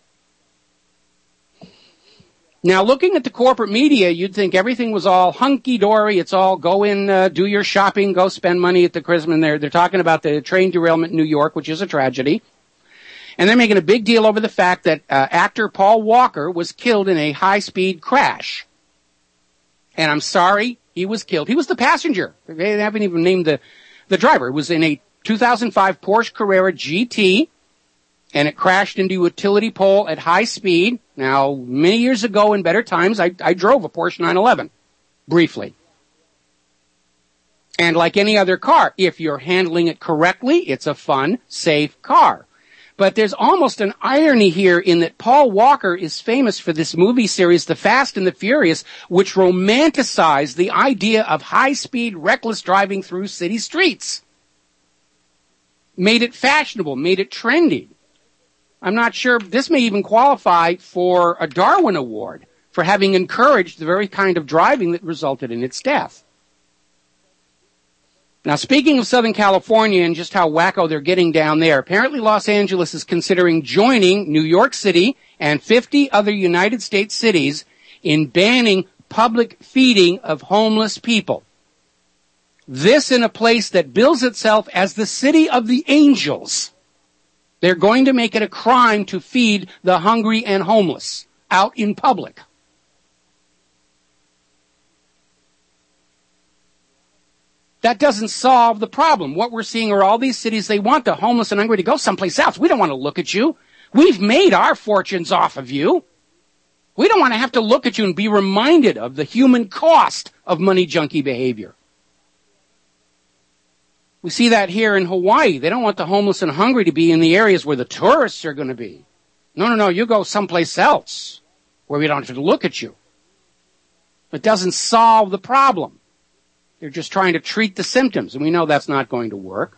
Now, looking at the corporate media, you'd think everything was all hunky-dory. It's all go in, do your shopping, go spend money at the Christmas. And they're talking about the train derailment in New York, which is a tragedy. And they're making a big deal over the fact that actor Paul Walker was killed in a high-speed crash. And I'm sorry, he was killed. He was the passenger. They haven't even named the driver. It was in a 2005 Porsche Carrera GT, and it crashed into a utility pole at high speed. Now, many years ago in better times, I drove a Porsche 911, briefly. And like any other car, if you're handling it correctly, it's a fun, safe car. But there's almost an irony here in that Paul Walker is famous for this movie series, The Fast and the Furious, which romanticized the idea of high-speed, reckless driving through city streets. Made it fashionable, made it trendy. I'm not sure, this may even qualify for a Darwin Award for having encouraged the very kind of driving that resulted in its death. Now, speaking of Southern California and just how wacko they're getting down there, apparently Los Angeles is considering joining New York City and 50 other United States cities in banning public feeding of homeless people. This in a place that bills itself as the city of the angels. They're going to make it a crime to feed the hungry and homeless out in public. That doesn't solve the problem. What we're seeing are all these cities, they want the homeless and hungry to go someplace else. We don't want to look at you. We've made our fortunes off of you. We don't want to have to look at you and be reminded of the human cost of money junkie behavior. We see that here in Hawaii. They don't want the homeless and hungry to be in the areas where the tourists are going to be. No, you go someplace else where we don't have to look at you. It doesn't solve the problem. They're just trying to treat the symptoms, and we know that's not going to work.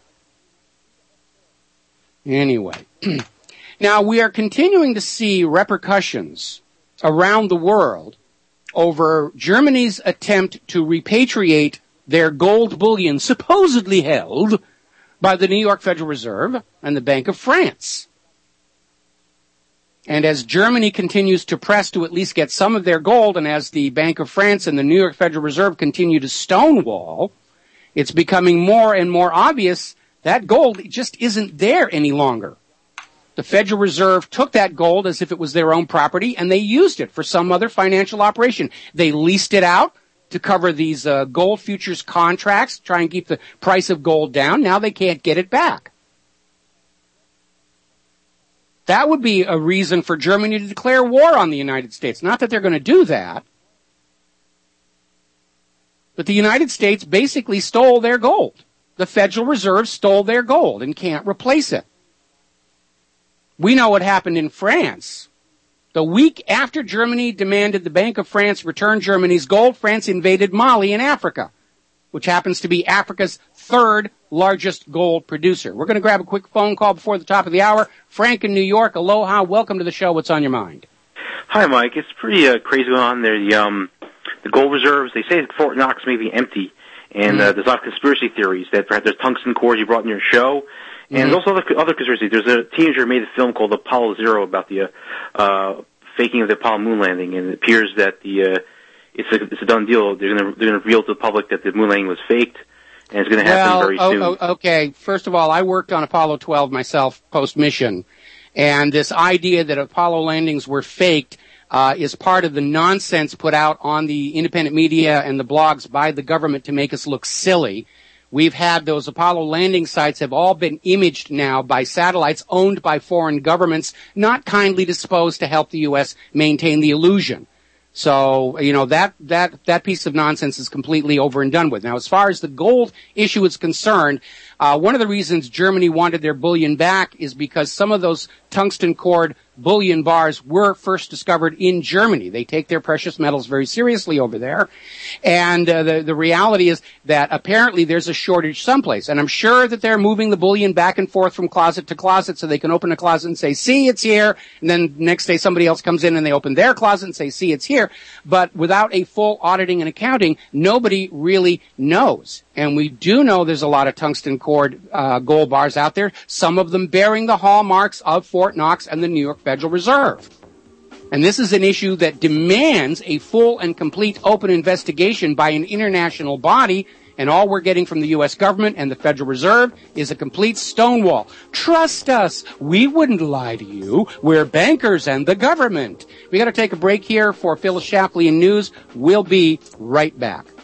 Anyway, now we are continuing to see repercussions around the world over Germany's attempt to repatriate their gold bullion supposedly held by the New York Federal Reserve and the Bank of France. And as Germany continues to press to at least get some of their gold, and as the Bank of France and the New York Federal Reserve continue to stonewall, it's becoming more and more obvious that gold just isn't there any longer. The Federal Reserve took that gold as if it was their own property, and they used it for some other financial operation. They leased it out to cover these gold futures contracts, try and keep the price of gold down. Now they can't get it back. That would be a reason for Germany to declare war on the United States. Not that they're going to do that. But the United States basically stole their gold. The Federal Reserve stole their gold and can't replace it. We know what happened in France. The week after Germany demanded the Bank of France return Germany's gold, France invaded Mali in Africa, which happens to be Africa's third largest gold producer. We're going to grab a quick phone call before the top of the hour. Frank in New York, aloha. Welcome to the show. What's on your mind? Hi, Mike. It's pretty crazy going on there. The gold reserves, they say Fort Knox may be empty, and there's a lot of conspiracy theories that perhaps there's tungsten cores you brought in your show. And there's also other conspiracy. There's a teenager who made a film called Apollo Zero about the faking of the Apollo moon landing, and it appears that it's a done deal. They're going to reveal to the public that the moon landing was faked, and it's going to happen very soon. Okay. First of all, I worked on Apollo 12 myself post-mission, and this idea that Apollo landings were faked is part of the nonsense put out on the independent media and the blogs by the government to make us look silly. We've had those Apollo landing sites have all been imaged now by satellites owned by foreign governments, not kindly disposed to help the U.S. maintain the illusion. So, that piece of nonsense is completely over and done with. Now, as far as the gold issue is concerned, one of the reasons Germany wanted their bullion back is because some of those tungsten cord bullion bars were first discovered in Germany. They take their precious metals very seriously over there. And the reality is that apparently there's a shortage someplace. And I'm sure that they're moving the bullion back and forth from closet to closet so they can open a closet and say, see, it's here. And then next day somebody else comes in and they open their closet and say, see, it's here. But without a full auditing and accounting, nobody really knows. And we do know there's a lot of tungsten cord gold bars out there, some of them bearing the hallmarks of Fort Knox and the New York Federal Reserve. And this is an issue that demands a full and complete open investigation by an international body, and all we're getting from the U.S. government and the Federal Reserve is a complete stonewall. Trust us, we wouldn't lie to you. We're bankers and the government. We got to take a break here for Phyllis Schlafly in news. We'll be right back.